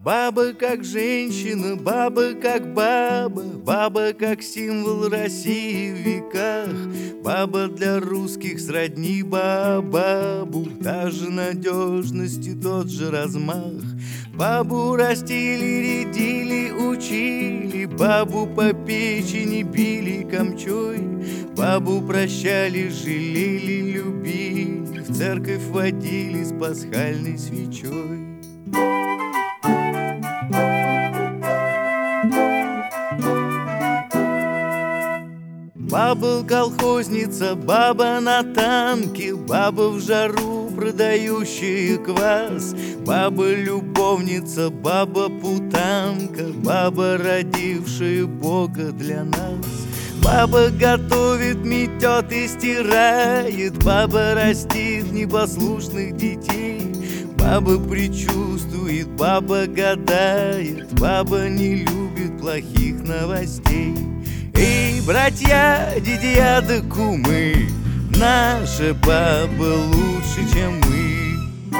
Баба как женщина, баба как баба, баба как символ России в веках. Баба для русских сродни бабу, та же надежность и тот же размах. Бабу растили, рядили, учили, бабу по печени били камчой. Бабу прощали, жалели, любили, в церковь водили с пасхальной свечой. Баба колхозница, баба на танке, баба в жару продающая квас, баба любовница, баба путанка, баба родившая Бога для нас. Баба готовит, метет и стирает, баба растит непослушных детей. Баба предчувствует, баба гадает, баба не любит плохих новостей. Эй, братья, дядя да кумы, наша баба лучше, чем мы.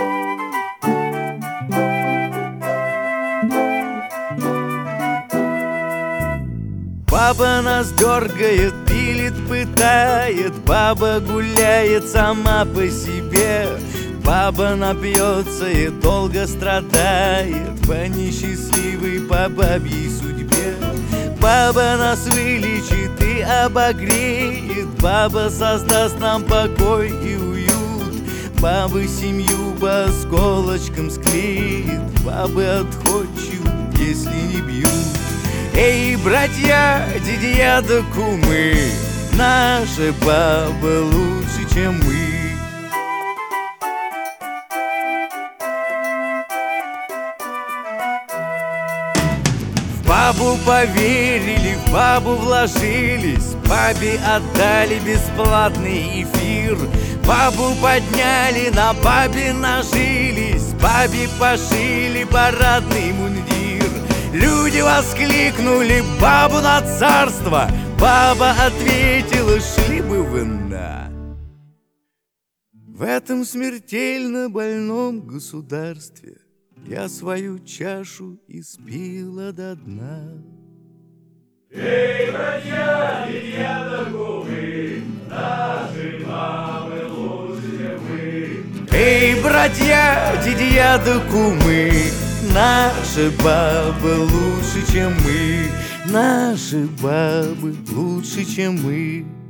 Баба нас дергает, пилит, пытает, баба гуляет сама по себе. Баба напьется и долго страдает по несчастливой, по бабьей судьбе. Баба нас вылечит и обогреет, баба создаст нам покой и уют. Бабы семью по осколочкам склеит, бабы отходчивы, если не бьют. Эй, братья, дядя да кумы, наша баба лучше, чем мы. В бабу поверили, в бабу вложились, бабе отдали бесплатный эфир. Бабу подняли, на бабе нажились, бабе пошили парадный мундир. Люди воскликнули бабу на царство, баба ответила: шли бы вы на. В этом смертельно больном государстве я свою чашу испила до дна. Эй, братья, дядя да кумы, наши мамы лучше, чем мы. Эй, братья, дядя да кумы, наши бабы лучше, чем мы. Наши бабы лучше, чем мы.